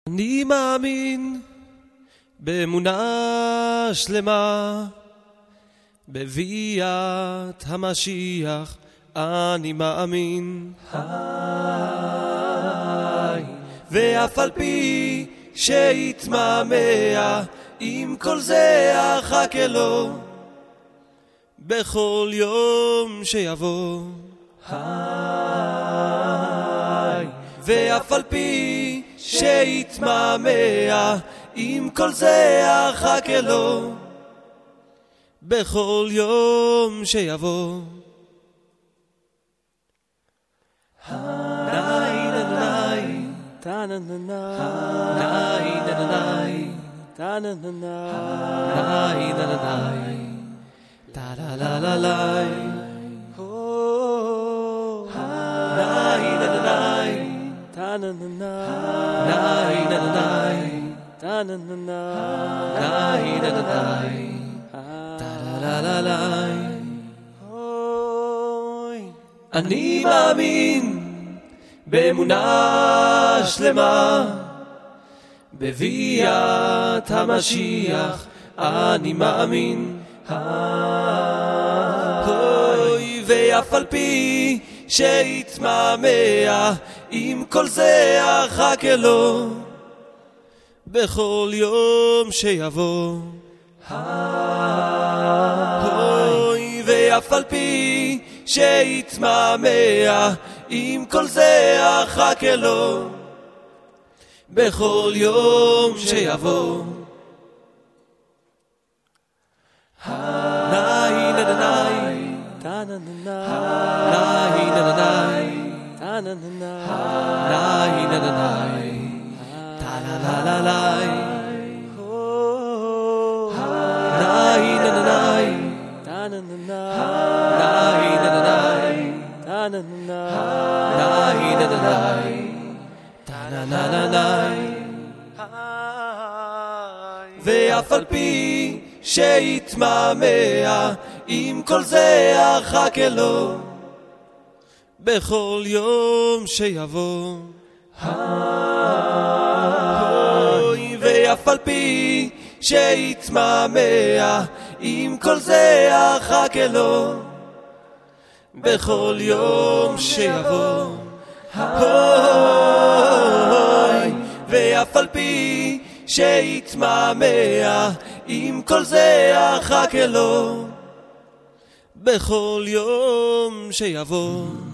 אני מאמין באמונה שלמה בביאת המשיח. אני מאמין ואף על פי שיתמהמה עם כל זה אחכה לו בכל יום שיבוא. ואף על פי שיתמהמה עם כל זה אחכה לו בכל יום שיבוא. אני מאמין באמונה שלמה בביאת המשיח. אני מאמין ואף על פי שיתמהמה עם כל זה אחכה לו בכל יום שיבוא. ואף על פי שיתמהמה עם כל זה אחכה לו בכל יום שיבוא. ואף על פי שיתמהמה עם כל זה אחכה לו בכל יום שיבוא. ואף על פי שיתמהמה עם כל זה אחכה לו בכל יום שיבוא. ואף על פי שיתמהמה עם כל זה אחכה לו בכל יום שיבוא.